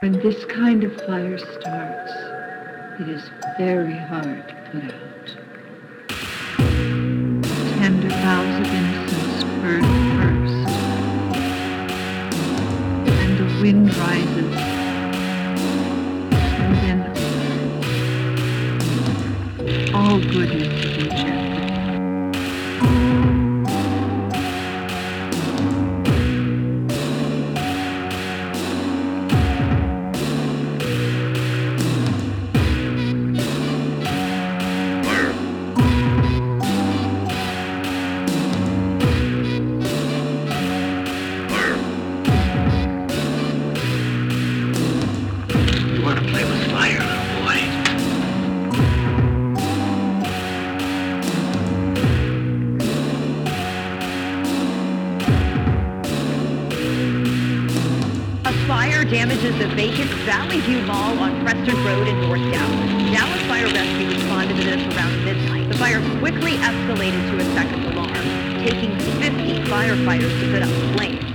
When this kind of fire starts, it is very hard to put out. Tender vows of innocence burn first, and the wind rises, and then all goodness is enchanted. Fire damages the vacant Valley View Mall on Preston Road in North Dallas. Dallas Fire Rescue responded to this around midnight. The fire quickly escalated to a second alarm, taking 50 firefighters to put out the flames.